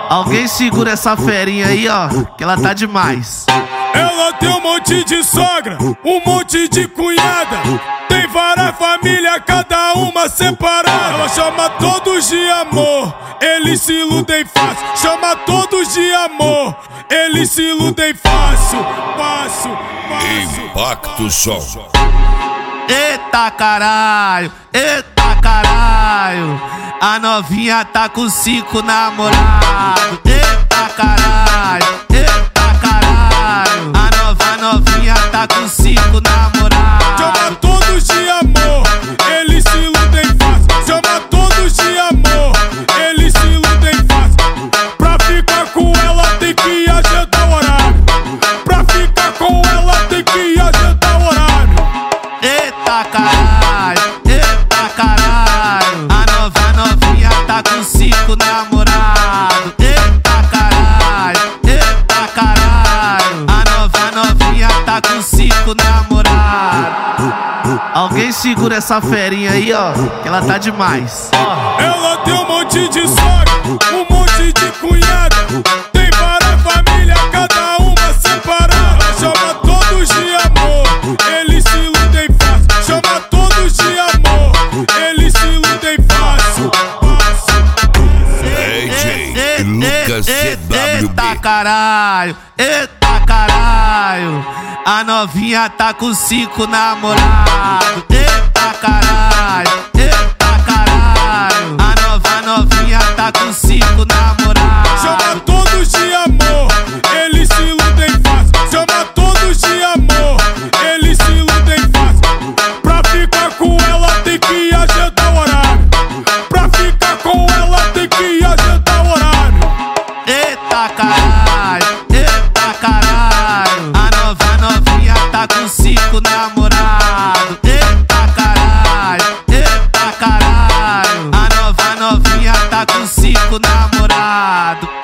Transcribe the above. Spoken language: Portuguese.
Alguém segura essa ferinha aí, ó, que ela tá demais. Ela tem um monte de sogra, um monte de cunhada. Tem várias famílias, cada uma separada. Ela chama todos de amor, eles se iludem fácil. Chama todos de amor, eles se iludem fácil. Fácil, fácil. Impacto Som. Eita caralho, eita caralho, a novinha tá com 5 namorados. Eita caralho, eita caralho, a novinha tá com 5 namorados. Chama todos de amor, eles se iludem fácil. Chama todos de amor, eles se iludem fácil. Pra ficar com ela tem que agendar o horário. Pra ficar com ela tem que agendar o horário. Eita caralho, a novinha tá com 5 namorados. Eita caralho, a novinha tá com 5 namorados. Alguém segura essa ferinha aí, ó, que ela tá demais. Ela tem um monte de sogra, um monte de cunhada. Tem várias famílias, cada uma separada. Chama todos de amor, eles se iludem fácil. Chama todos de amor, eles se iludem fácil. DJ Lucas CWB. Eita caralho, eita caralho, a novinha tá com 5 namorados. Eita caralho, a novinha tá com 5 namorados. Chama todos de amor, eles se iludem fácil. Chama todos de amor, eles se iludem fácil. Pra ficar com ela tem que agendar o horário. Pra ficar com ela tem que agendar o horário. Eita caralho, a novinha tá com 5 namorados. Eita caralho, a novinha tá com 5 namorados.